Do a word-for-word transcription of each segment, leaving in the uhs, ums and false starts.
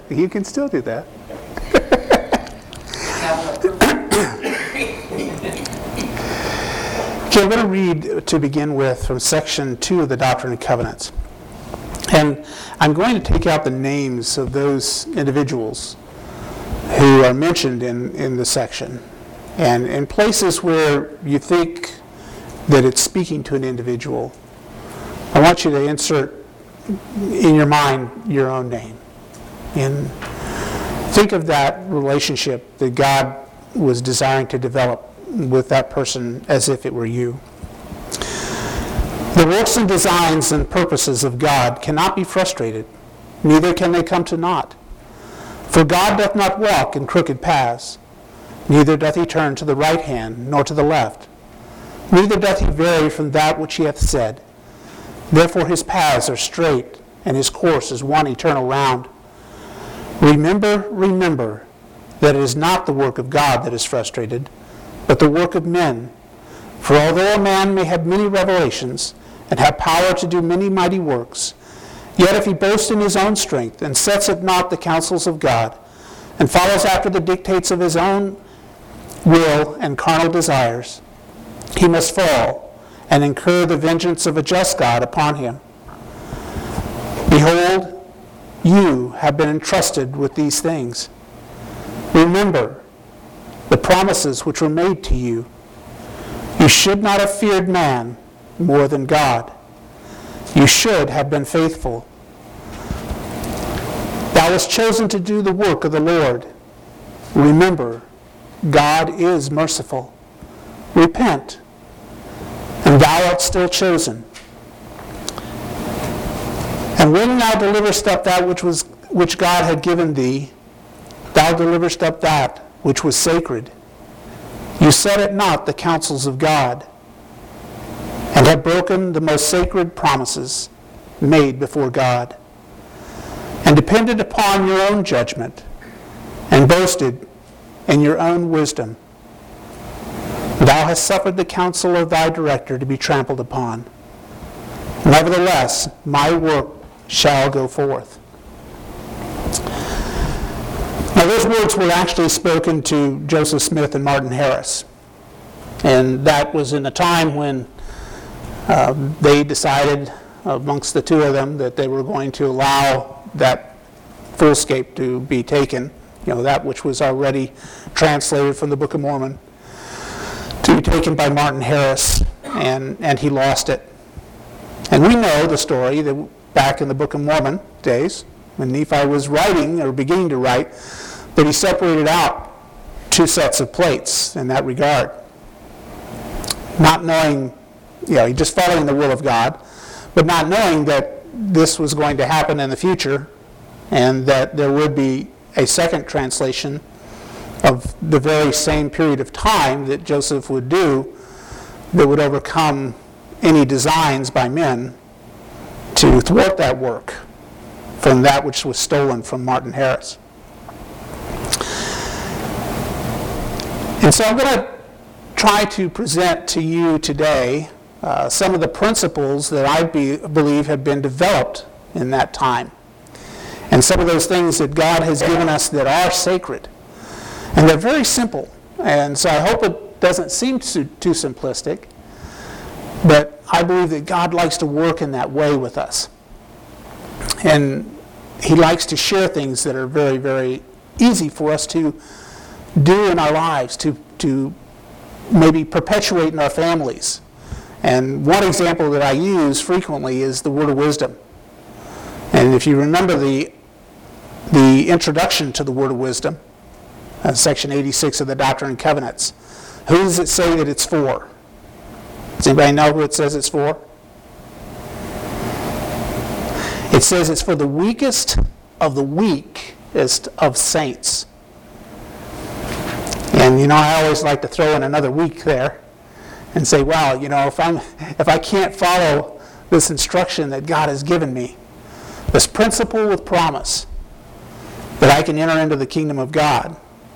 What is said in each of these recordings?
You can still do that. Okay, I'm going to read to begin with from section two of the Doctrine and Covenants. And I'm going to take out the names of those individuals who are mentioned in, in the section. And in places where you think that it's speaking to an individual, I want you to insert in your mind your own name. And think of that relationship that God was desiring to develop with that person as if it were you. The works and designs and purposes of God cannot be frustrated, neither can they come to naught. For God doth not walk in crooked paths, neither doth he turn to the right hand, nor to the left. Neither doth he vary from that which he hath said. Therefore his paths are straight, and his course is one eternal round. Remember, remember, that it is not the work of God that is frustrated, but the work of men. For although a man may have many revelations, and have power to do many mighty works, yet if he boasts in his own strength, and sets at naught the counsels of God, and follows after the dictates of his own will and carnal desires, he must fall, and incur the vengeance of a just God upon him. Behold, you have been entrusted with these things. Remember the promises which were made to you. You should not have feared man more than God. You should have been faithful. Thou wast chosen to do the work of the Lord. Remember, God is merciful. Repent, and thou art still chosen. And when thou deliverest up that which was which God had given thee, thou deliverest up that which was sacred. You set at naught the counsels of God, and have broken the most sacred promises made before God, and depended upon your own judgment, and boasted in your own wisdom. Thou hast suffered the counsel of thy director to be trampled upon. Nevertheless, my work shall go forth. Now, those words were actually spoken to Joseph Smith and Martin Harris. And that was in a time when uh, they decided, amongst the two of them, that they were going to allow that Foolscape to be taken, you know, that which was already translated from the Book of Mormon, to be taken by Martin Harris, and, and he lost it. And we know the story that back in the Book of Mormon days, when Nephi was writing, or beginning to write, that he separated out two sets of plates in that regard. Not knowing, you know, just following the will of God, but not knowing that this was going to happen in the future, and that there would be a second translation of the very same period of time that Joseph would do that would overcome any designs by men to thwart that work from that which was stolen from Martin Harris. And so I'm going to try to present to you today uh, some of the principles that I be, believe have been developed in that time, and some of those things that God has given us that are sacred. And they're very simple, and so I hope it doesn't seem too, too simplistic, but I believe that God likes to work in that way with us. And he likes to share things that are very, very easy for us to do in our lives, to, to maybe perpetuate in our families. And one example that I use frequently is the word of wisdom. And if you remember the, the introduction to the word of wisdom, uh, section eighty-six of the Doctrine and Covenants, who does it say that it's for? Does anybody know who it says it's for? It says it's for the weakest of the weakest of saints. And you know, I always like to throw in another week there and say, well, you know, if I'm if I can't follow this instruction that God has given me, this principle with promise that I can enter into the kingdom of God,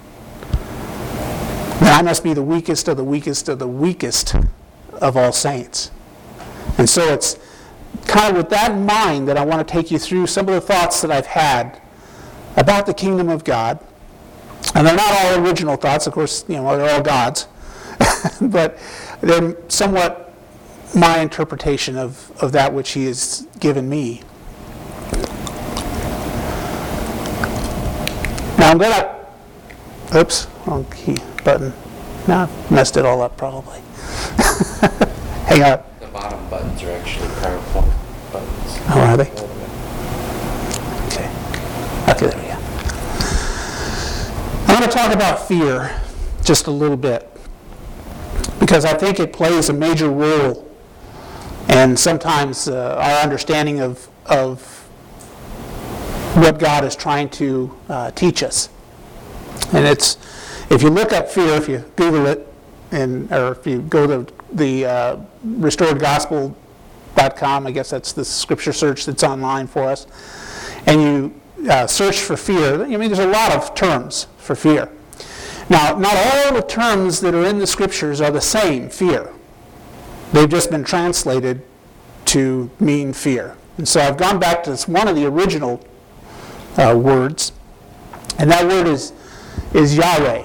then I must be the weakest of the weakest of the weakest of all saints. And so it's kind of with that in mind that I want to take you through some of the thoughts that I've had about the kingdom of God. And they're not all original thoughts, of course, you know, they're all God's, but they're somewhat my interpretation of, of that which he has given me. Now I'm going to, oops, wrong key button. Now I've messed it all up probably. Hang on. The bottom buttons are actually PowerPoint buttons. Oh, are they? Okay. Okay, there we go. I want to talk about fear just a little bit, because I think it plays a major role in sometimes uh, our understanding of, of what God is trying to uh, teach us. And it's, if you look up fear, if you Google it, and or if you go to the uh, restored gospel dot com, I guess that's the scripture search that's online for us, and you uh, search for fear, I mean, there's a lot of terms for fear. Now, not all the terms that are in the scriptures are the same, fear. They've just been translated to mean fear. And so I've gone back to this, one of the original uh, words, and that word is, is Yahweh.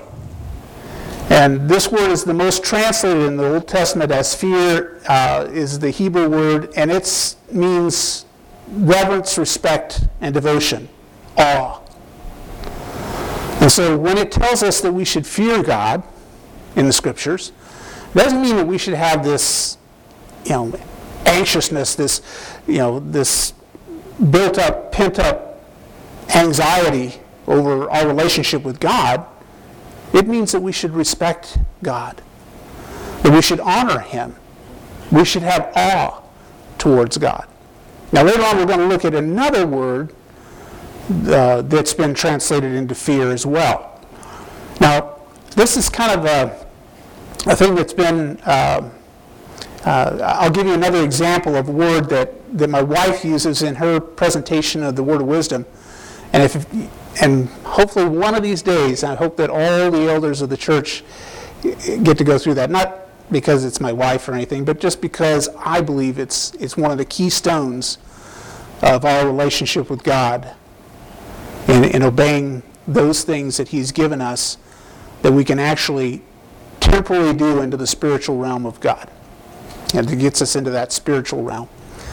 And this word is the most translated in the Old Testament as fear, uh, is the Hebrew word, and it means reverence, respect, and devotion, awe. And so when it tells us that we should fear God in the scriptures, it doesn't mean that we should have this, you know, anxiousness, this, you know, this built up, pent up anxiety over our relationship with God. It means that we should respect God, that we should honor him. We should have awe towards God. Now later on we're going to look at another word uh, that's been translated into fear as well. Now this is kind of a, a thing that's been, uh, uh, I'll give you another example of a word that, that my wife uses in her presentation of the Word of Wisdom. And if And hopefully one of these days, I hope that all the elders of the church get to go through that. Not because it's my wife or anything, but just because I believe it's it's one of the keystones of our relationship with God in, in obeying those things that he's given us that we can actually temporarily do into the spiritual realm of God. And it gets us into that spiritual realm.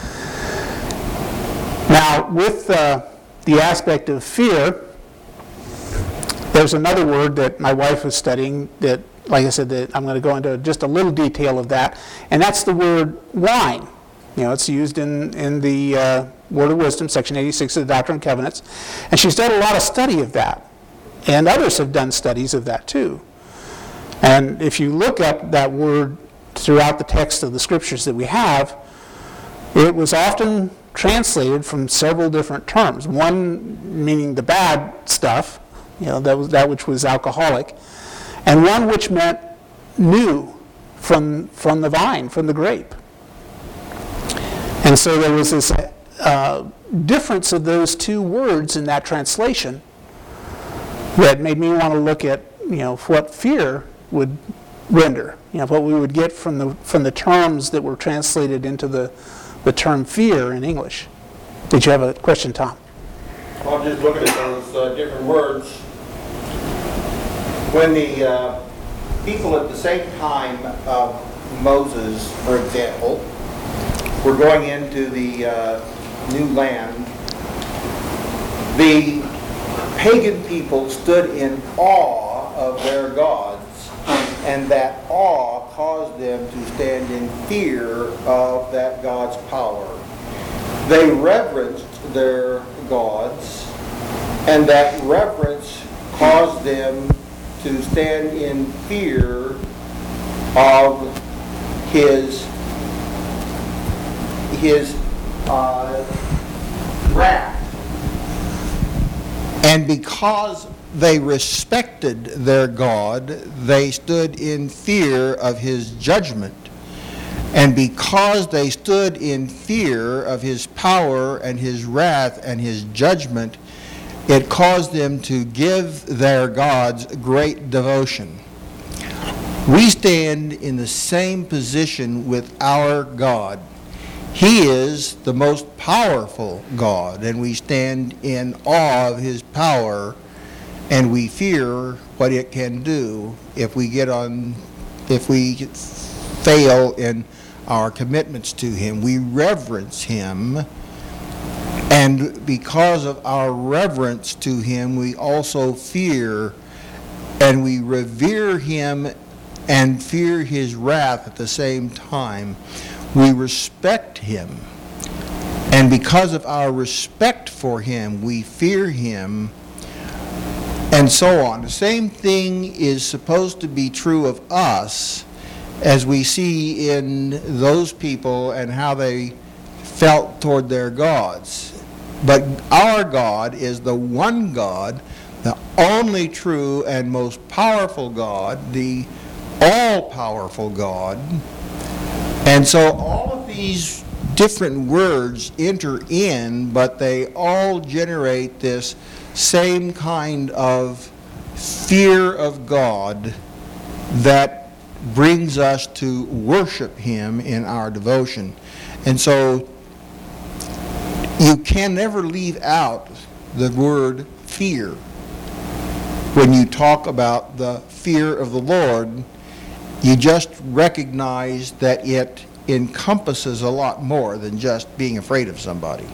Now, with uh, the aspect of fear, there's another word that my wife was studying that, like I said, that I'm going to go into just a little detail of that, and that's the word wine. You know, it's used in, in the uh, Word of Wisdom, section eighty-six of the Doctrine and Covenants, and she's done a lot of study of that, and others have done studies of that too. And if you look up that word throughout the text of the scriptures that we have, it was often translated from several different terms. One meaning the bad stuff, you know, that was that which was alcoholic, and one which meant new from from the vine, from the grape. And so there was this uh, difference of those two words in that translation that made me want to look at, you know, what fear would render, you know, what we would get from the from the terms that were translated into the the term fear in English. Did you have a question, Tom? Well, I'm just looking at those uh, different words. When the uh, people at the same time of Moses, for example, were going into the uh, new land, the pagan people stood in awe of their gods, and that awe caused them to stand in fear of that God's power. They reverenced their gods, and that reverence caused them to stand in fear of his his uh, wrath. And because they respected their God, they stood in fear of his judgment. And because they stood in fear of his power and his wrath and his judgment, it caused them to give their gods great devotion. We stand in the same position with our God. He is the most powerful God, and we stand in awe of his power, and we fear what it can do if we get on, if we fail in our commitments to him. We reverence him, and because of our reverence to him, we also fear, and we revere him and fear his wrath at the same time. We respect him, and because of our respect for him, we fear him, and so on. The same thing is supposed to be true of us, as we see in those people and how they felt toward their gods. But our God is the one God, the only true and most powerful God, the all-powerful God. And so all of these different words enter in, but they all generate this same kind of fear of God that brings us to worship him in our devotion. And so you can never leave out the word fear when you talk about the fear of the Lord. You just recognize that it encompasses a lot more than just being afraid of somebody.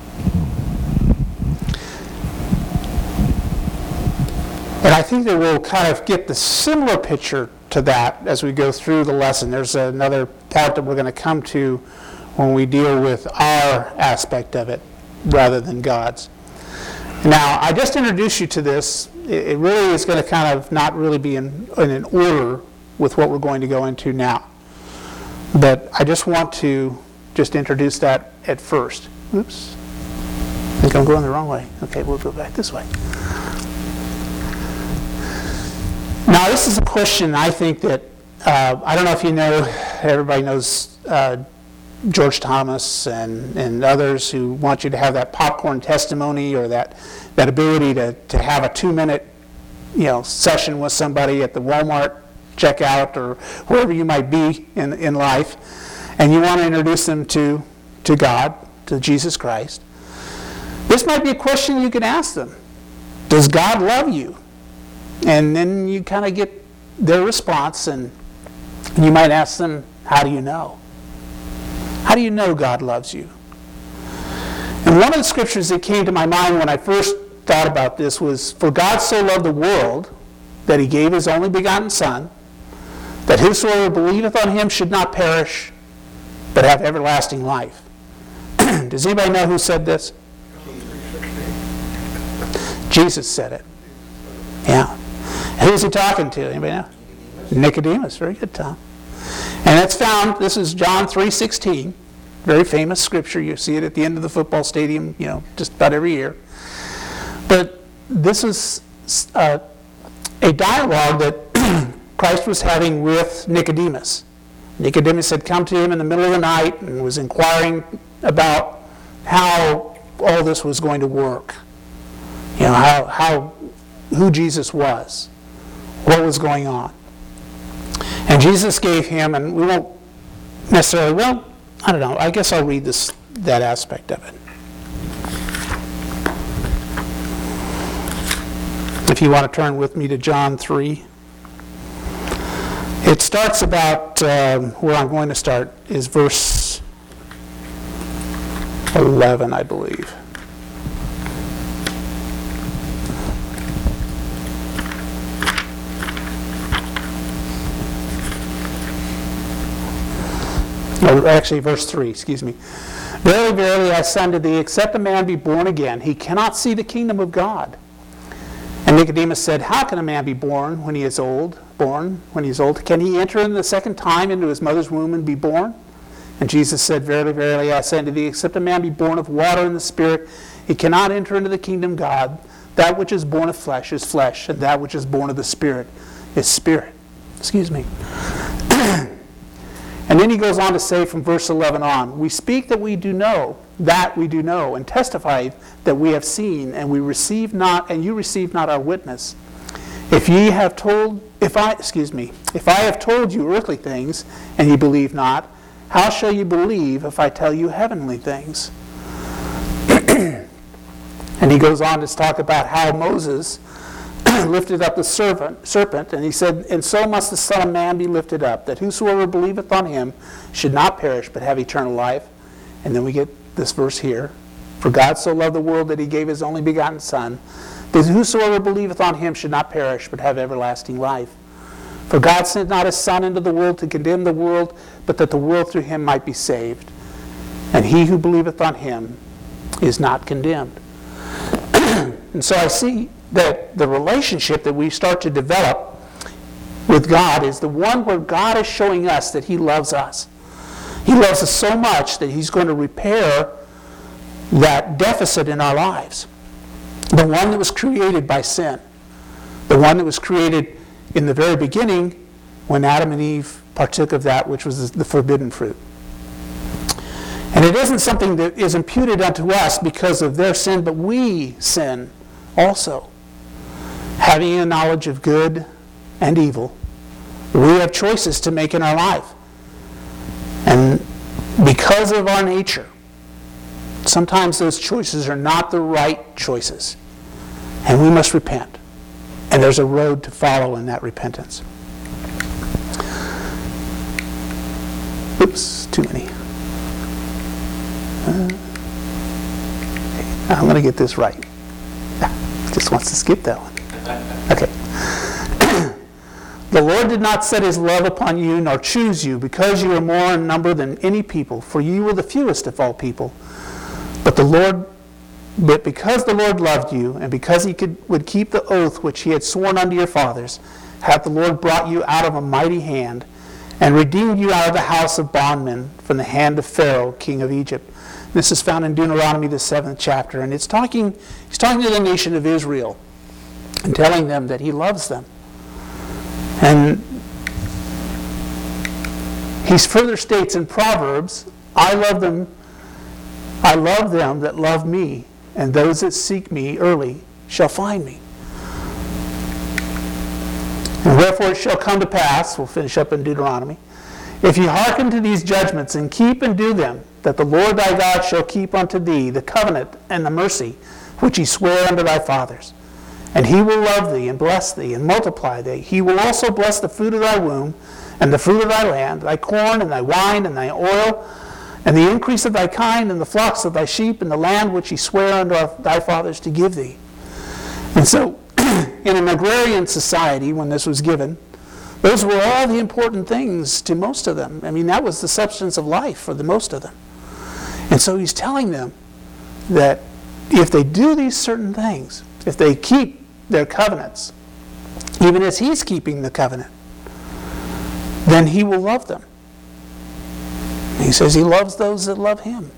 And I think that we'll kind of get the similar picture to that as we go through the lesson. There's another part that we're going to come to when we deal with our aspect of it rather than God's. Now, I just introduced you to this. It really is going to kind of not really be in, in an order with what we're going to go into now. But I just want to just introduce that at first. Oops. I think I'm going the wrong way. Okay, we'll go back this way. Now, this is a question I think that, uh, I don't know if you know, everybody knows uh, George Thomas and, and others who want you to have that popcorn testimony or that, that ability to, to have a two-minute you know, session with somebody at the Walmart checkout or wherever you might be in, in life, and you want to introduce them to, to God, to Jesus Christ. This might be a question you could ask them. Does God love you? And then you kind of get their response, and you might ask them, how do you know? How do you know God loves you? And one of the scriptures that came to my mind when I first thought about this was, for God so loved the world that he gave his only begotten Son, that whosoever believeth on him should not perish, but have everlasting life. Does anybody know who said this? Jesus said it. Yeah. Who was he talking to? Anybody know? Nicodemus. Very good, Tom. And that's found, this is John three sixteen, very famous scripture. You see it at the end of the football stadium, you know, just about every year. But this is uh, a dialogue that Christ was having with Nicodemus. Nicodemus had come to him in the middle of the night and was inquiring about how all this was going to work. You know, how, how who Jesus was, what was going on. And Jesus gave him, and we won't necessarily, well, I don't know, I guess I'll read this that aspect of it. If you want to turn with me to John three. It starts about, um, where I'm going to start is verse eleven, I believe. Or actually, verse three, excuse me. Verily, verily, I say unto thee, except a man be born again, he cannot see the kingdom of God. And Nicodemus said, how can a man be born when he is old? Born when he is old? Can he enter in the second time into his mother's womb and be born? And Jesus said, verily, verily, I say unto thee, except a man be born of water and the Spirit, he cannot enter into the kingdom of God. That which is born of flesh is flesh, and that which is born of the Spirit is spirit. Excuse me. And then he goes on to say from verse eleven on, we speak that we do know, that we do know, and testify that we have seen, and we receive not, and you receive not our witness. If ye have told, if I, excuse me, if I have told you earthly things, and ye believe not, how shall you believe if I tell you heavenly things? And he goes on to talk about how Moses lifted up the serpent, serpent, and he said, and so must the Son of Man be lifted up, that whosoever believeth on him should not perish, but have eternal life. And then we get this verse here. For God so loved the world that he gave his only begotten Son, that whosoever believeth on him should not perish, but have everlasting life. For God sent not his Son into the world to condemn the world, but that the world through him might be saved. And he who believeth on him is not condemned. And so I see that the relationship that we start to develop with God is the one where God is showing us that he loves us. He loves us so much that he's going to repair that deficit in our lives. The one that was created by sin. The one that was created in the very beginning when Adam and Eve partook of that which was the forbidden fruit. And it isn't something that is imputed unto us because of their sin, but we sin also. Having a knowledge of good and evil, we have choices to make in our life. And because of our nature, sometimes those choices are not the right choices. And we must repent. And there's a road to follow in that repentance. Oops, too many. Uh, okay. I'm going to get this right. Just wants to skip that one. Okay. The Lord did not set his love upon you, nor choose you, because you are more in number than any people, for you were the fewest of all people. But the Lord, but because the Lord loved you, and because he could, would keep the oath which he had sworn unto your fathers, hath the Lord brought you out of a mighty hand, and redeemed you out of the house of bondmen, from the hand of Pharaoh, king of Egypt. This is found in Deuteronomy, the seventh chapter, and it's talking. He's talking to the nation of Israel, and telling them that he loves them. And he further states in Proverbs, I love them, I love them that love me, and those that seek me early shall find me. And wherefore it shall come to pass, we'll finish up in Deuteronomy, if ye hearken to these judgments and keep and do them, that the Lord thy God shall keep unto thee the covenant and the mercy which he sware unto thy fathers. And he will love thee and bless thee and multiply thee. He will also bless the fruit of thy womb and the fruit of thy land, thy corn and thy wine and thy oil, and the increase of thy kind and the flocks of thy sheep and the land which he sware unto thy fathers to give thee. And so, in an agrarian society, when this was given, those were all the important things to most of them. I mean, that was the substance of life for the most of them. And so he's telling them that if they do these certain things, if they keep their covenants, even as he's keeping the covenant, then he will love them. He says he loves those that love him.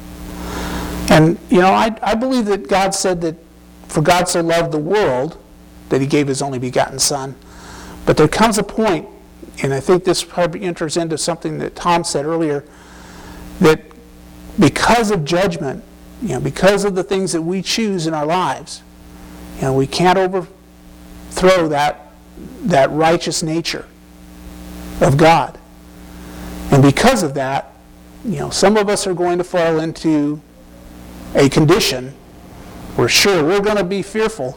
And, you know, I, I believe that God said that for God so loved the world that he gave his only begotten Son. But there comes a point, and I think this probably enters into something that Tom said earlier, that because of judgment, you know, because of the things that we choose in our lives, you know, we can't overthrow that, that righteous nature of God. And because of that, you know, some of us are going to fall into a condition where sure, we're going to be fearful.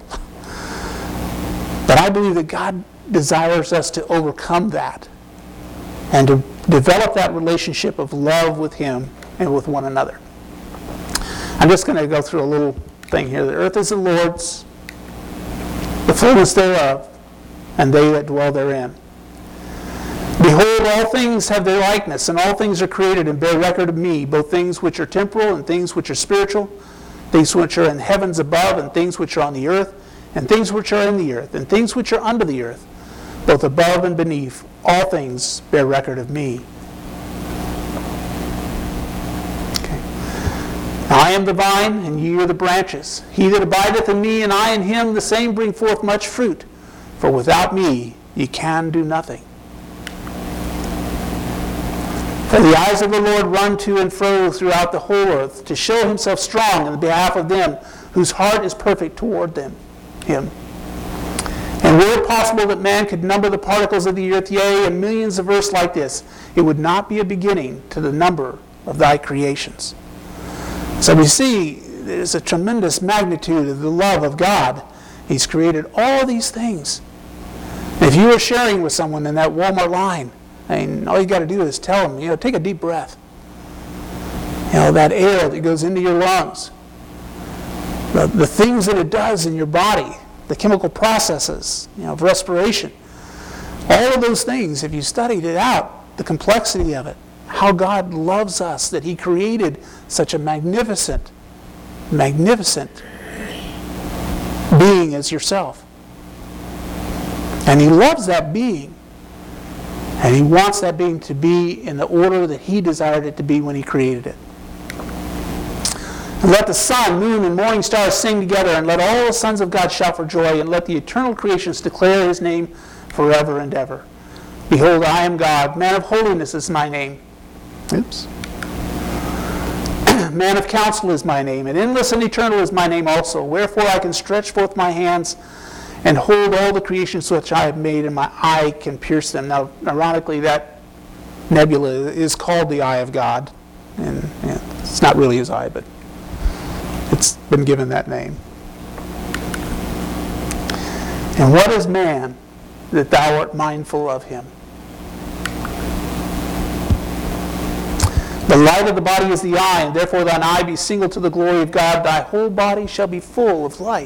But I believe that God desires us to overcome that and to develop that relationship of love with him and with one another. I'm just going to go through a little thing here. The earth is the Lord's, the fullness thereof, and they that dwell therein. Behold, all things have their likeness, and all things are created and bear record of me, both things which are temporal and things which are spiritual, things which are in heavens above and things which are on the earth, and things which are in the earth, and things which are under the earth, both above and beneath. All things bear record of me. Okay. I am the vine, and ye are the branches. He that abideth in me, and I in him, the same bring forth much fruit. For without me ye can do nothing. For the eyes of the Lord run to and fro throughout the whole earth, to show himself strong in the behalf of them whose heart is perfect toward them, him. And And were it possible that man could number the particles of the earth, yea, and millions of earths like this, it would not be a beginning to the number of thy creations. So we see there's a tremendous magnitude of the love of God. He's created all these things. And if you were sharing with someone in that Walmart line, I mean, all you got to do is tell them, you know, take a deep breath. You know, that air that goes into your lungs, the, the things that it does in your body, the chemical processes, you know, of respiration, all of those things, if you studied it out, the complexity of it, how God loves us, that He created such a magnificent, magnificent being as yourself. And He loves that being. And He wants that being to be in the order that He desired it to be when He created it. And let the sun, moon, and morning stars sing together, and let all the sons of God shout for joy, and let the eternal creations declare His name forever and ever. Behold, I am God. Man of holiness is my name. Oops. Man of counsel is my name, and endless and eternal is my name also. Wherefore I can stretch forth my hands and hold all the creations which I have made, and my eye can pierce them. Now, ironically, that nebula is called the eye of God. And yeah, it's not really His eye, but it's been given that name. And what is man that thou art mindful of him? The light of the body is the eye, and therefore thine eye be single to the glory of God. Thy whole body shall be full of light.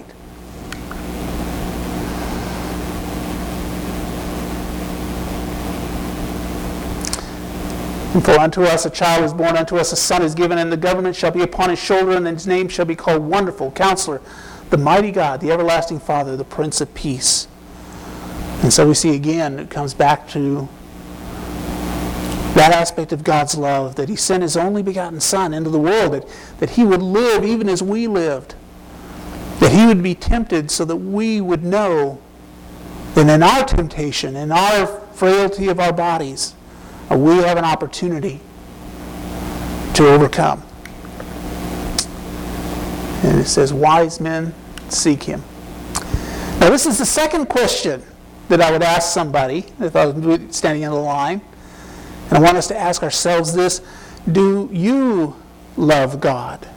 And for unto us a child is born, unto us a son is given, and the government shall be upon his shoulder, and his name shall be called Wonderful, Counselor, the Mighty God, the Everlasting Father, the Prince of Peace. And so we see again, it comes back to that aspect of God's love, that He sent His only begotten Son into the world, that, that He would live even as we lived, that He would be tempted so that we would know that in our temptation, in our frailty of our bodies, we have an opportunity to overcome. And it says, wise men seek Him. Now this is the second question that I would ask somebody if I was standing in the line. And I want us to ask ourselves this: do you love God?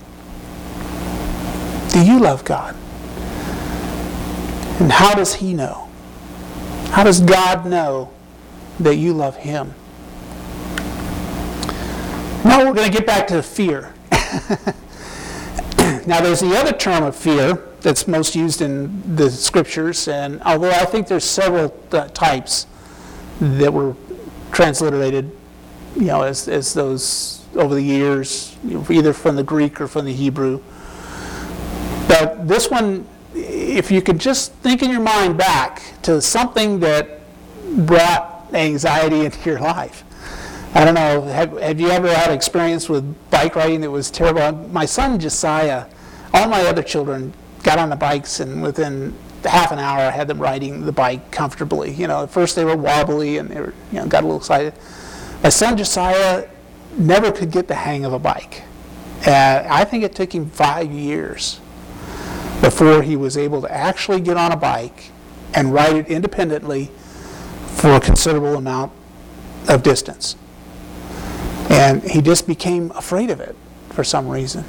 Do you love God? And how does He know? How does God know that you love Him? Now we're going to get back to fear. Now there's the other term of fear that's most used in the Scriptures, and although I think there's several uh, types that were transliterated, you know, as, as those over the years, you know, either from the Greek or from the Hebrew. But this one, if you could just think in your mind back to something that brought anxiety into your life. I don't know, have, have you ever had experience with bike riding that was terrible? My son Josiah, all my other children got on the bikes, and within half an hour I had them riding the bike comfortably. You know, at first they were wobbly and they were, you know, got a little excited. My son Josiah never could get the hang of a bike. Uh, I think it took him five years before he was able to actually get on a bike and ride it independently for a considerable amount of distance. And he just became afraid of it for some reason.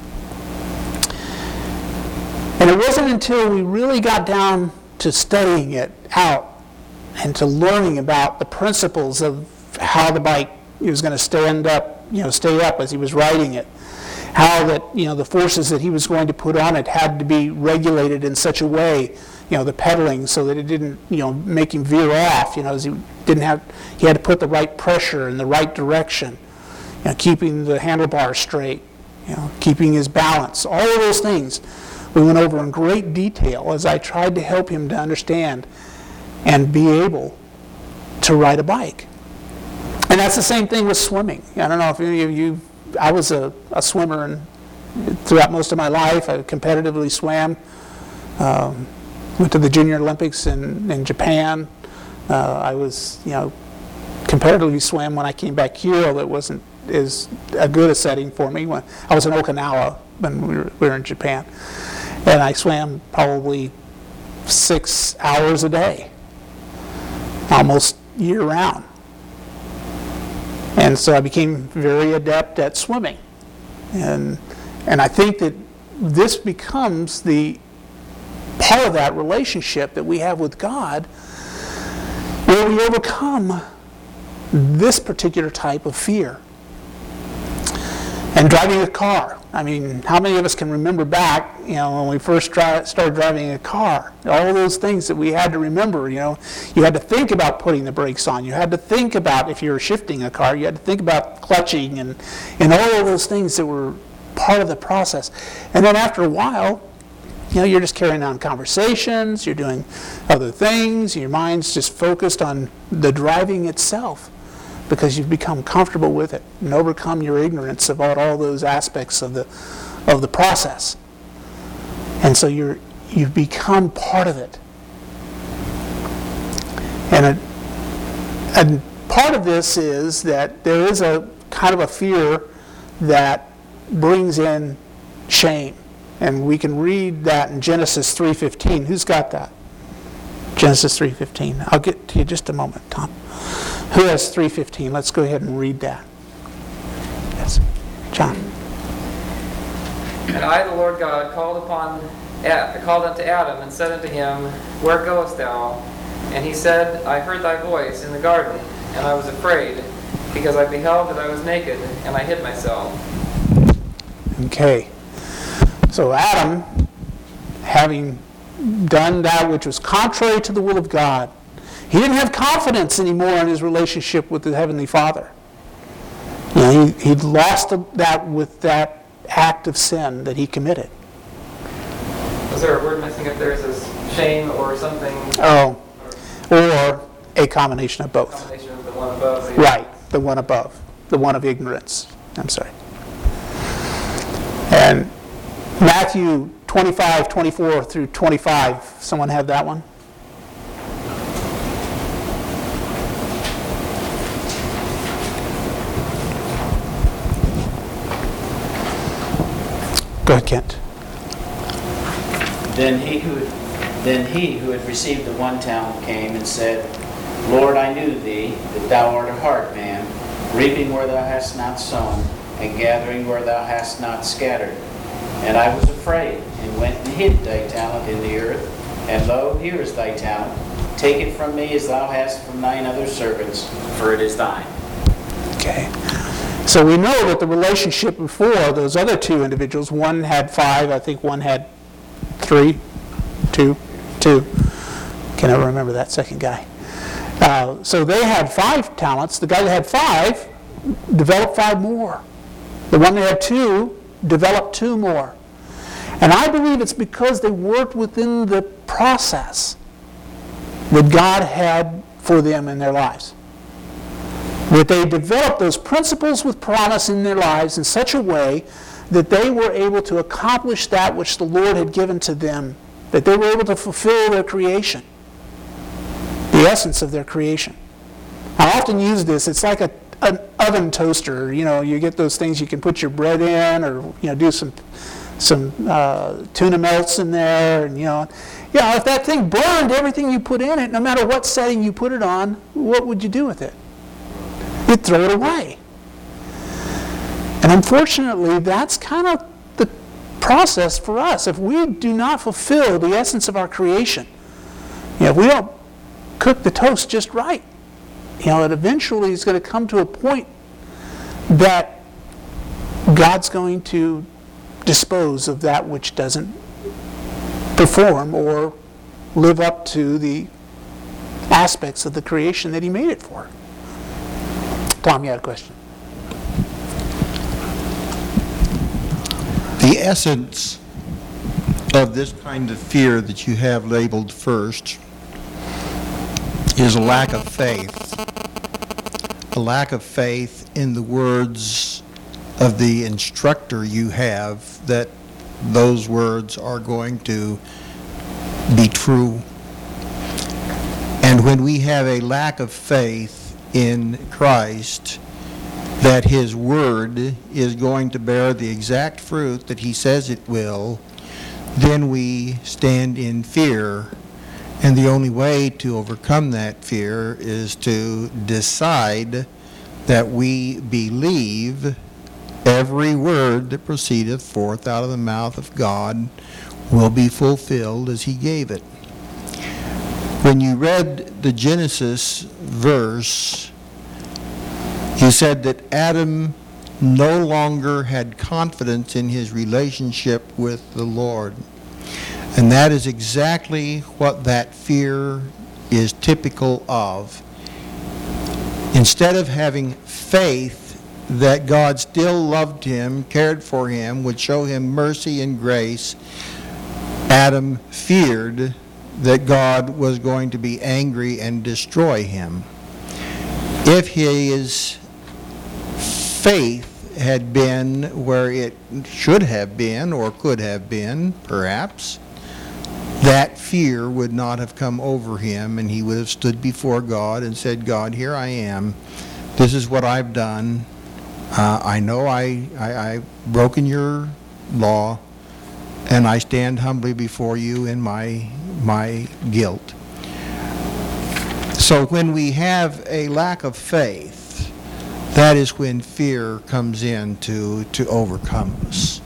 And it wasn't until we really got down to studying it out and to learning about the principles of how the bike was going to stand up, you know, stay up as he was riding it, how that, you know, the forces that he was going to put on it had to be regulated in such a way, you know, the pedaling, so that it didn't, you know, make him veer off, you know, as he didn't have, he had to put the right pressure in the right direction, you know, keeping the handlebars straight, you know, keeping his balance, all of those things we went over in great detail as I tried to help him to understand and be able to ride a bike. And that's the same thing with swimming. I don't know if any of you, I was a, a swimmer and throughout most of my life. I competitively swam. Um, went to the Junior Olympics in, in Japan. Uh, I was, you know, competitively swam when I came back here, although it wasn't as a good a setting for me. When I was in Okinawa when we were, we were in Japan. And I swam probably six hours a day. almost year-round. And so I became very adept at swimming. And, and I think that this becomes the part of that relationship that we have with God, where we overcome this particular type of fear. And driving a car. I mean, how many of us can remember back, you know, when we first try, started driving a car? All those things that we had to remember, you know. You had to think about putting the brakes on. You had to think about, if you were shifting a car, you had to think about clutching and, and all of those things that were part of the process. And then after a while, you know, you're just carrying on conversations, you're doing other things, your mind's just focused on the driving itself, because you've become comfortable with it and overcome your ignorance about all those aspects of the of the process. And so you're you've become part of it. And a, and part of this is that there is a kind of a fear that brings in shame. And we can read that in Genesis three fifteen. Who's got that? Genesis three fifteen. I'll get to you in just a moment, Tom. Who has three fifteen? Let's go ahead and read that. Yes. John. And I, the Lord God, called upon, called unto Adam, and said unto him, Where goest thou? And he said, I heard thy voice in the garden, and I was afraid, because I beheld that I was naked, and I hid myself. Okay. So Adam, having done that which was contrary to the will of God, he didn't have confidence anymore in his relationship with the Heavenly Father. You know, he, he'd lost that with that act of sin that he committed. Was there a word missing if there says shame or something? Oh, or a combination of both. Combination of the one above. The Right, the one above, the one of ignorance. I'm sorry. And Matthew twenty-five, twenty-four through twenty-five, someone have that one? Go ahead, Kent. Then he who then he who had received the one talent came and said, Lord, I knew thee, that thou art a hard man, reaping where thou hast not sown, and gathering where thou hast not scattered. And I was afraid, and went and hid thy talent in the earth. And lo, here is thy talent. Take it from me as thou hast from thine other servants, for it is thine. Okay. So we know that the relationship before those other two individuals, one had five, I think one had three, two, two. Can never remember that second guy. Uh, so they had five talents. The guy that had five developed five more. The one that had two developed two more. And I believe it's because they worked within the process that God had for them in their lives. That they developed those principles with promise in their lives in such a way that they were able to accomplish that which the Lord had given to them, that they were able to fulfill their creation, the essence of their creation. I often use this. It's like a, an oven toaster. You know, you get those things you can put your bread in, or you know, do some some uh, tuna melts in there, and you know, you know, if that thing burned everything you put in it, no matter what setting you put it on, what would you do with it? You'd throw it away. And unfortunately, that's kind of the process for us. If we do not fulfill the essence of our creation, you know, if we don't cook the toast just right, you know, it eventually is going to come to a point that God's going to dispose of that which doesn't perform or live up to the aspects of the creation that He made it for. Tom, you had a question. The essence of this kind of fear that you have labeled first is a lack of faith. A lack of faith in the words of the instructor you have that those words are going to be true. And when we have a lack of faith in Christ, that His Word is going to bear the exact fruit that He says it will, then we stand in fear And the only way to overcome that fear is to decide that we believe every word that proceedeth forth out of the mouth of God will be fulfilled as he gave it. When you read the Genesis verse, you said that Adam no longer had confidence in his relationship with the Lord. And that is exactly what that fear is typical of. Instead of having faith that God still loved him, cared for him, would show him mercy and grace, Adam feared that God was going to be angry and destroy him. If his faith had been where it should have been or could have been, perhaps, that fear would not have come over him, and he would have stood before God and said, God, here I am. This is what I've done. Uh, I know I, I, I've broken your law, and I stand humbly before you in my, my guilt. So when we have a lack of faith, that is when fear comes in to, to overcome us.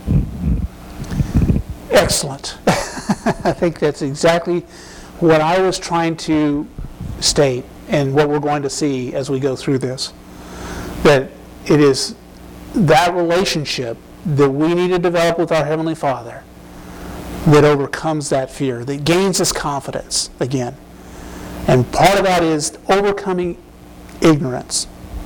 Excellent. I think that's exactly what I was trying to state and what we're going to see as we go through this. That it is that relationship that we need to develop with our Heavenly Father that overcomes that fear, that gains us confidence again. And part of that is overcoming ignorance.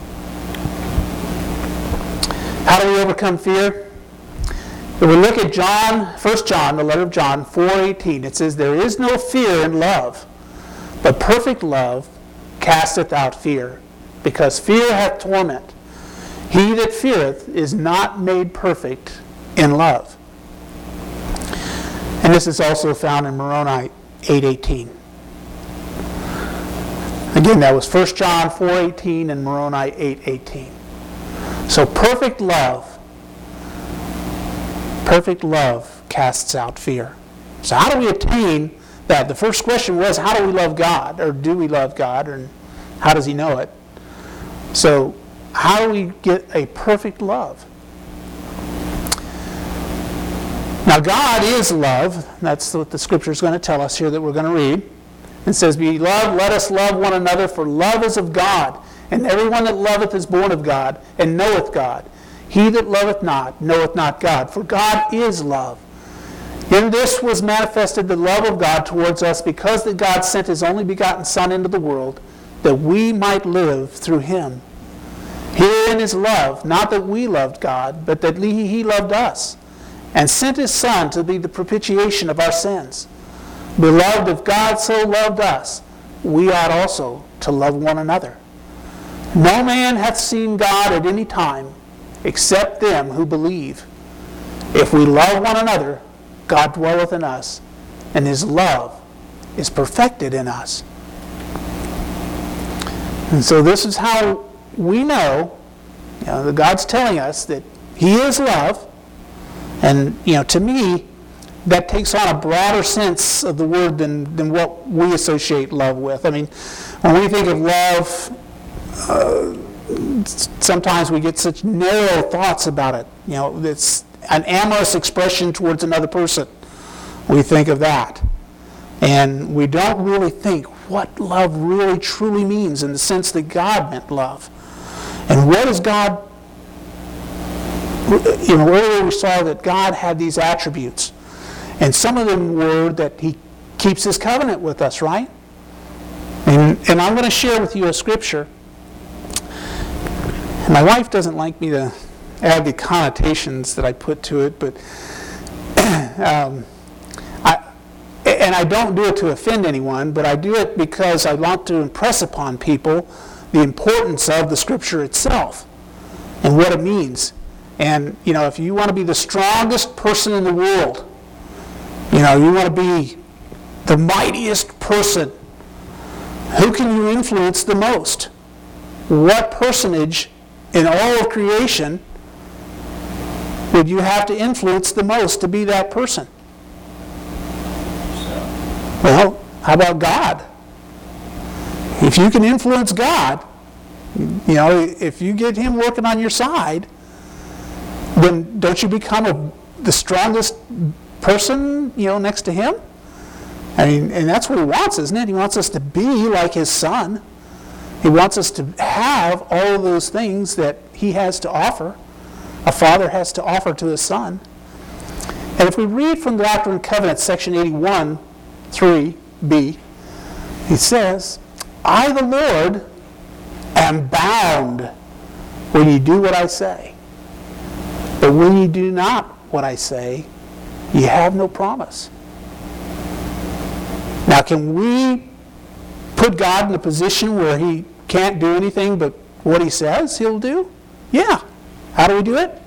How do we overcome fear? If we look at John, First John, the letter of John, four eighteen, it says, there is no fear in love, but perfect love casteth out fear, because fear hath torment. He that feareth is not made perfect in love. And this is also found in Moroni eight eighteen. Again, that was First John four eighteen and Moroni eight eighteen. So perfect love, perfect love casts out fear. So how do we attain that? The first question was, how do we love God? Or do we love God? And how does he know it? So how do we get a perfect love? Now God is love. That's what the scripture is going to tell us here that we're going to read. It says, beloved, let us love one another, for love is of God. And everyone that loveth is born of God, and knoweth God. He that loveth not, knoweth not God, for God is love. In this was manifested the love of God towards us, because that God sent his only begotten Son into the world, that we might live through him. Herein is love, not that we loved God, but that he loved us, and sent his Son to be the propitiation of our sins. Beloved, if God so loved us, we ought also to love one another. No man hath seen God at any time, except them who believe. If we love one another, God dwelleth in us, and his love is perfected in us. And so this is how we know, you know, that God's telling us that he is love. And, you know, to me, that takes on a broader sense of the word than, than what we associate love with. I mean, when we think of love, uh, sometimes we get such narrow thoughts about it. You know, it's an amorous expression towards another person. We think of that. And we don't really think what love really truly means in the sense that God meant love. And what is God, you know, earlier we saw that God had these attributes. And some of them were that he keeps his covenant with us, right? And, and I'm going to share with you a scripture. And my wife doesn't like me to add the connotations that I put to it, but um, I, and I don't do it to offend anyone, but I do it because I want to impress upon people the importance of the scripture itself and what it means. And, you know, if you want to be the strongest person in the world, you know, you want to be the mightiest person, who can you influence the most? What personage in all of creation would you have to influence the most to be that person? Well, How about God? If you can influence God, you know, if you get him working on your side, then don't you become a, the strongest person, you know, next to him? I mean, and that's what he wants, isn't it? He wants us to be like his son. He wants us to have all of those things that he has to offer, a father has to offer to his son. And if we read from the Doctrine and Covenants, section eighty-one, three b, he says, I, the Lord, am bound when you do what I say. But when you do not what I say, you have no promise. Now, can we put God in a position where he can't do anything but what he says he'll do? Yeah. How do we do it?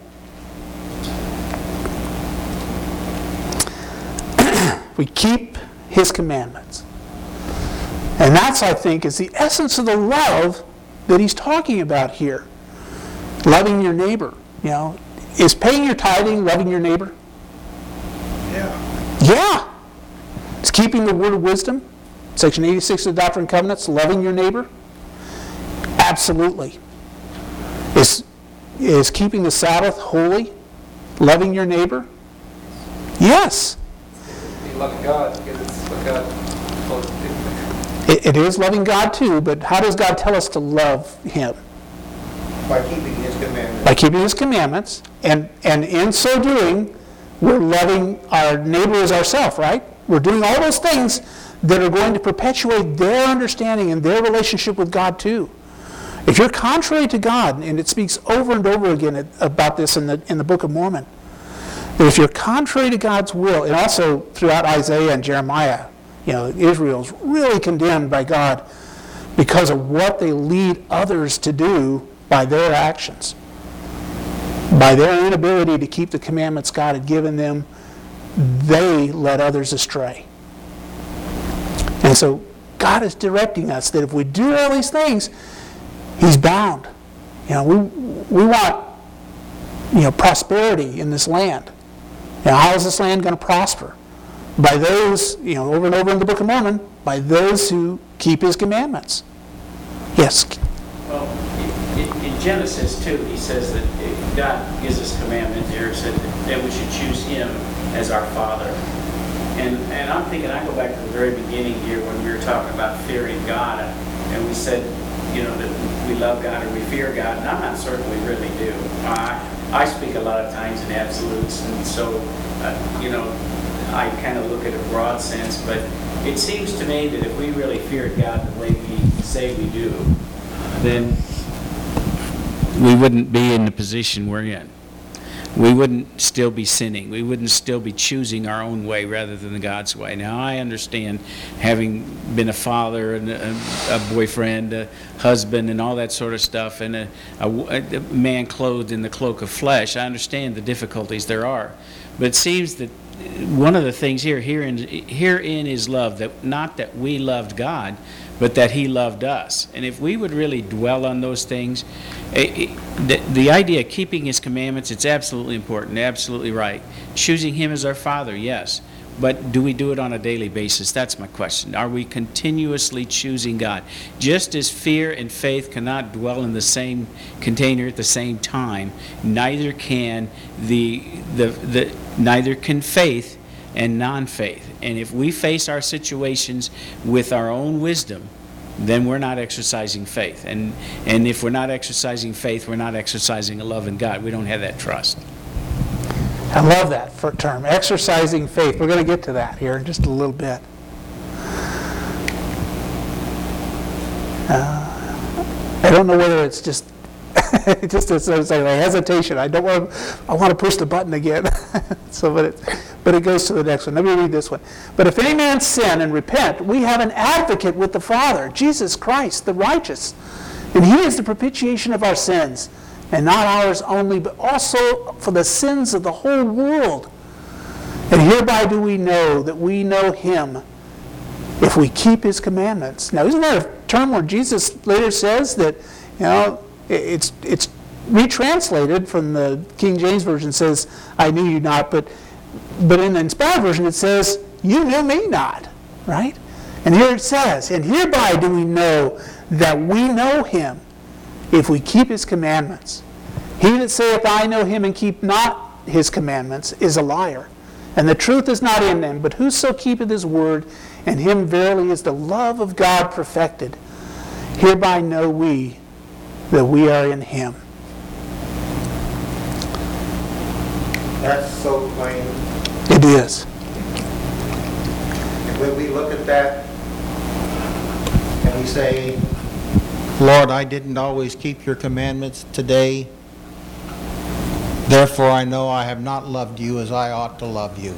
We keep his commandments. And that's, I think, is the essence of the love that he's talking about here. Loving your neighbor. You know, is paying your tithing loving your neighbor? Yeah. Yeah. Is keeping the word of wisdom, section eighty-six of the Doctrine and Covenants, loving your neighbor? Absolutely. Is, is keeping the Sabbath holy, loving your neighbor? Yes. Be loving God, because it's what God told us to do. It, it is loving God too, but how does God tell us to love him? By keeping his commandments. By keeping his commandments, and, and in so doing, we're loving our neighbor as ourselves, right? We're doing all those things that are going to perpetuate their understanding and their relationship with God too. If you're contrary to God, and it speaks over and over again about this in the, in the Book of Mormon, that if you're contrary to God's will, and also throughout Isaiah and Jeremiah, you know, Israel's really condemned by God because of what they lead others to do by their actions. By their inability to keep the commandments God had given them, they led others astray. And so God is directing us that if we do all these things, he's bound. You know, we we want, you know, prosperity in this land. You know, how is this land going to prosper? By those, you know, over and over in the Book of Mormon, by those who keep his commandments. Yes. Well, in, in Genesis two, he says that if God gives us commandment there, said that, that we should choose him as our Father. And and I'm thinking, I go back to the very beginning here when we were talking about fearing God, and we said, you know, that we love God or we fear God, and I'm not certain we really do. I, I speak a lot of times in absolutes, and so, uh, you know, I kind of look at a broad sense, but it seems to me that if we really feared God the way we say we do, then we wouldn't be in the position we're in. We wouldn't still be sinning. We wouldn't still be choosing our own way rather than God's way. Now, I understand, having been a father and a, a boyfriend, a husband, and all that sort of stuff, and a, a, a man clothed in the cloak of flesh, I understand the difficulties there are. But it seems that one of the things here, herein, herein is love, that not that we loved God, but that he loved us. And if we would really dwell on those things, it, it, the, the idea of keeping his commandments, it's absolutely important, absolutely right. Choosing him as our Father, yes. But do we do it on a daily basis? That's my question. Are we continuously choosing God? Just as fear and faith cannot dwell in the same container at the same time, neither can the the, the neither can faith and non-faith. And if we face our situations with our own wisdom, then we're not exercising faith. And and if we're not exercising faith, we're not exercising a love in God. We don't have that trust. I love that for term, exercising faith. We're going to get to that here in just a little bit. Uh, I don't know whether it's just just as I say, like hesitation. I don't want to. I want to push the button again. so, but it, but it goes to the next one. Let me read this one. But if any man sin and repent, we have an advocate with the Father, Jesus Christ, the righteous, and he is the propitiation of our sins. And not ours only, but also for the sins of the whole world. And hereby do we know that we know him if we keep his commandments. Now, isn't that a term where Jesus later says that, you know, it's it's retranslated from the King James Version says, I knew you not, but but in the Inspired Version it says, you knew me not, right? And here it says, and hereby do we know that we know him, if we keep his commandments. He that saith, I know him, and keep not his commandments, is a liar. And the truth is not in them. But whoso keepeth his word, and him verily is the love of God perfected. Hereby know we that we are in him. That's so plain. It is. And when we look at that, and we say, Lord, I didn't always keep your commandments today. Therefore, I know I have not loved you as I ought to love you.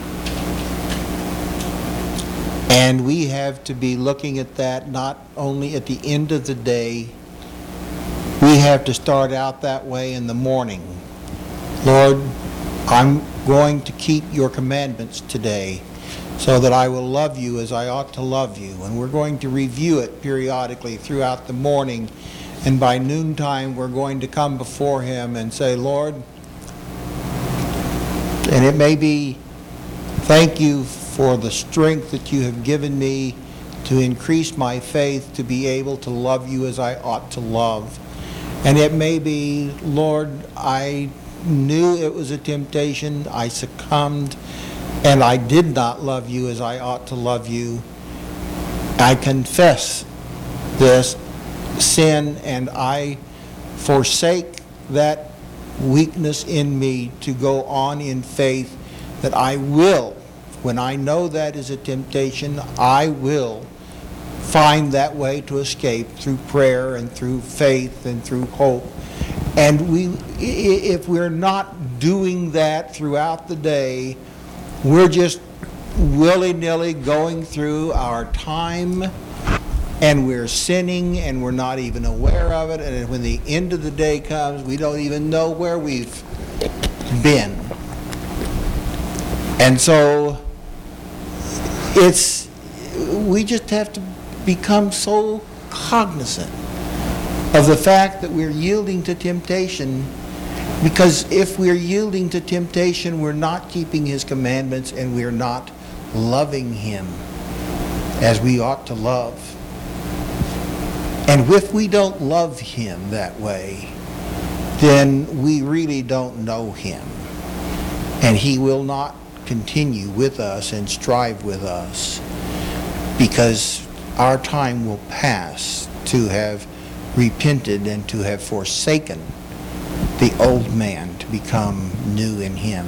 And we have to be looking at that not only at the end of the day, we have to start out that way in the morning. Lord, I'm going to keep your commandments today so that I will love you as I ought to love you. And we're going to review it periodically throughout the morning. And by noontime, we're going to come before him and say, Lord, and it may be, thank you for the strength that you have given me to increase my faith to be able to love you as I ought to love. And it may be, Lord, I knew it was a temptation, I succumbed, and I did not love you as I ought to love you. I confess this sin, and I forsake that weakness in me to go on in faith, that I will, when I know that is a temptation, I will find that way to escape through prayer and through faith and through hope. And we, if we're not doing that throughout the day, we're just willy-nilly going through our time, and we're sinning, and we're not even aware of it. And when the end of the day comes, we don't even know where we've been. And so it's, we just have to become so cognizant of the fact that we're yielding to temptation, because if we're yielding to temptation, we're not keeping his commandments, and we're not loving him as we ought to love. And if we don't love him that way, then we really don't know him. And he will not continue with us and strive with us, because our time will pass to have repented and to have forsaken the old man to become new in him.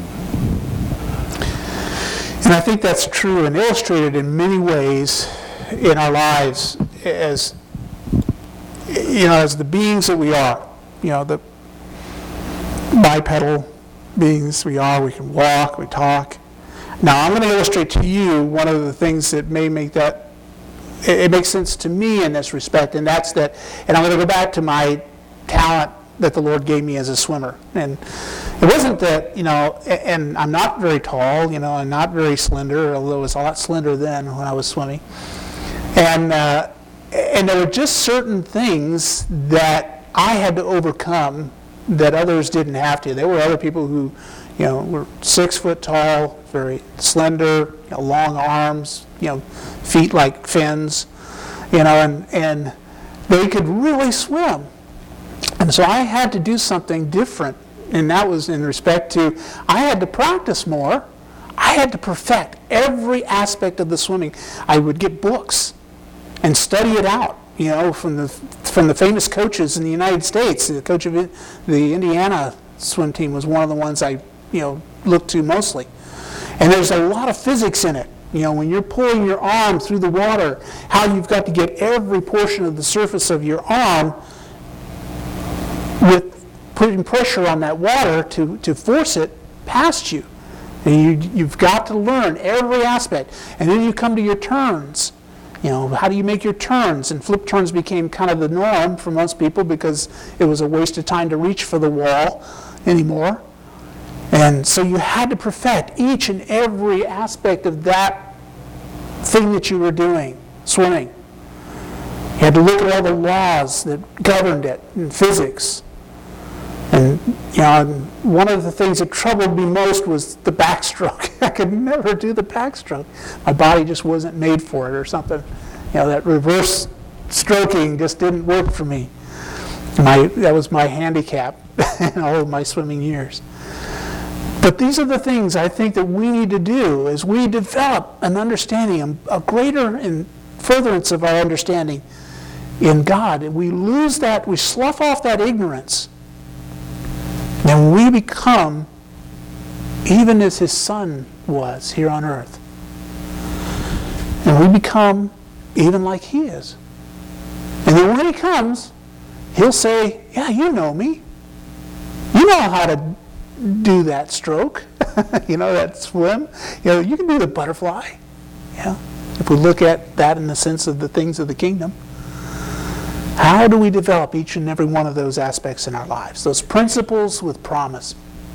And I think that's true and illustrated in many ways in our lives as, you know, as the beings that we are. You know, the bipedal beings we are. We can walk, we talk. Now, I'm going to illustrate to you one of the things that may make that, it, it makes sense to me in this respect, and that's that, and I'm going to go back to my talent that the Lord gave me as a swimmer. And it wasn't that, you know, and I'm not very tall, you know, I'm not very slender, although I was a lot slender then when I was swimming. And, uh, and there were just certain things that I had to overcome that others didn't have to. There were other people who, you know, were six foot tall, very slender, you know, long arms, you know, feet like fins, you know, and, and they could really swim. And so I had to do something different, and that was in respect to, I had to practice more. I had to perfect every aspect of the swimming. I would get books and study it out, you know, from the from the famous coaches in the United States. The coach of it, the Indiana swim team was one of the ones I, you know, looked to mostly. And there's a lot of physics in it. You know, when you're pulling your arm through the water, how you've got to get every portion of the surface of your arm with putting pressure on that water to, to force it past you. And you, you've got to learn every aspect. And then you come to your turns. You know, how do you make your turns? And flip turns became kind of the norm for most people because it was a waste of time to reach for the wall anymore. And so you had to perfect each and every aspect of that thing that you were doing, swimming. You had to look at all the laws that governed it in physics. And, you know, one of the things that troubled me most was the backstroke. I could never do the backstroke. My body just wasn't made for it or something. You know, that reverse stroking just didn't work for me. My, that was my handicap in all of my swimming years. But these are the things I think that we need to do as we develop an understanding, a greater and furtherance of our understanding in God. And we lose that, we slough off that ignorance. Then we become even as his Son was here on earth. And we become even like he is. And then when he comes, he'll say, yeah, you know me. You know how to do that stroke. You know, that swim. You know, you can do the butterfly. Yeah. If we look at that in the sense of the things of the kingdom. How do we develop each and every one of those aspects in our lives? Those principles with promise.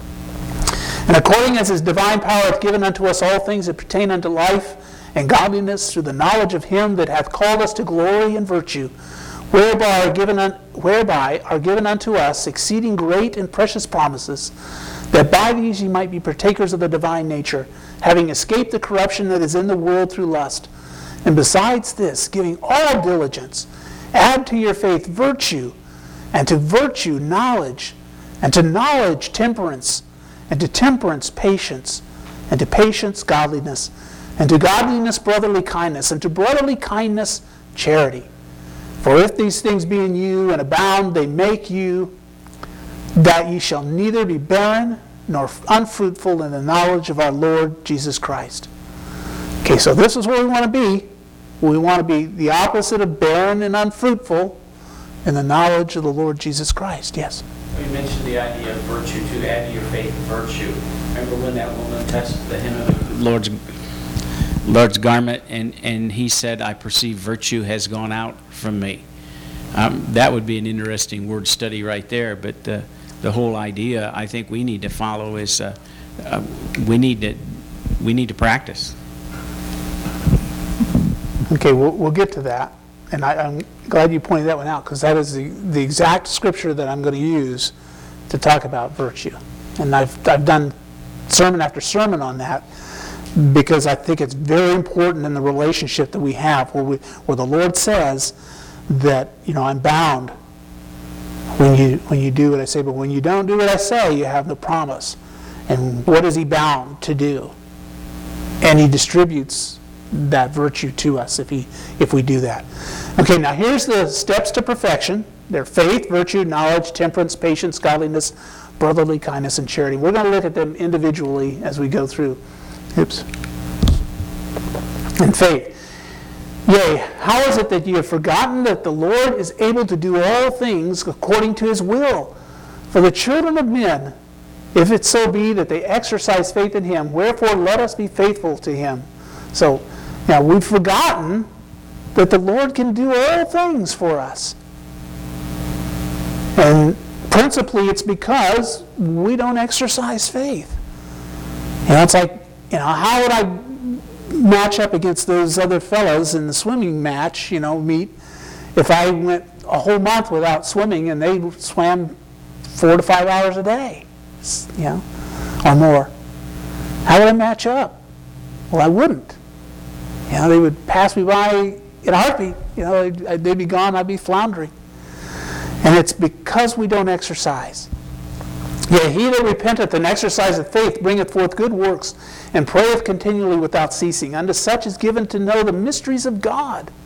And according as his divine power hath given unto us all things that pertain unto life and godliness through the knowledge of him that hath called us to glory and virtue, whereby are given, un- whereby are given unto us exceeding great and precious promises, that by these ye might be partakers of the divine nature, having escaped the corruption that is in the world through lust. And besides this, giving all diligence, add to your faith virtue, and to virtue knowledge, and to knowledge temperance, and to temperance patience, and to patience godliness, and to godliness brotherly kindness, and to brotherly kindness charity. For if these things be in you and abound, they make you that ye shall neither be barren nor unfruitful in the knowledge of our Lord Jesus Christ. Okay, so this is where we want to be. We want to be the opposite of barren and unfruitful in the knowledge of the Lord Jesus Christ. Yes? We mentioned the idea of virtue, to add to your faith virtue. Remember when that woman touched the hem of the Lord's, Lord's garment, and, and he said, I perceive virtue has gone out from me. Um, that would be an interesting word study right there, but uh, the whole idea I think we need to follow is uh, uh, we need to we need to practice. Okay, we'll, we'll get to that. And I, I'm glad you pointed that one out, because that is the, the exact scripture that I'm going to use to talk about virtue. And I've, I've done sermon after sermon on that, because I think it's very important in the relationship that we have, where, we, where the Lord says that, you know, I'm bound when you, when you do what I say, but when you don't do what I say, you have no promise. And what is he bound to do? And he distributes that virtue to us if he if we do that. Okay, now here's the steps to perfection. They're faith, virtue, knowledge, temperance, patience, godliness, brotherly kindness, and charity. We're going to look at them individually as we go through. Oops. And faith. Yea, how is it that ye have forgotten that the Lord is able to do all things according to his will? For the children of men, if it so be that they exercise faith in him, wherefore let us be faithful to him. So, now we've forgotten that the Lord can do all things for us. And principally it's because we don't exercise faith. You know, it's like, you know, how would I match up against those other fellows in the swimming match, you know, meet, if I went a whole month without swimming and they swam four to five hours a day, you know, or more? How would I match up? Well, I wouldn't. You know, they would pass me by in a heartbeat. You know, they'd, they'd be gone, I'd be floundering. And it's because we don't exercise. Yea, he that repenteth and exerciseth faith bringeth forth good works, and prayeth continually without ceasing. Unto such is given to know the mysteries of God.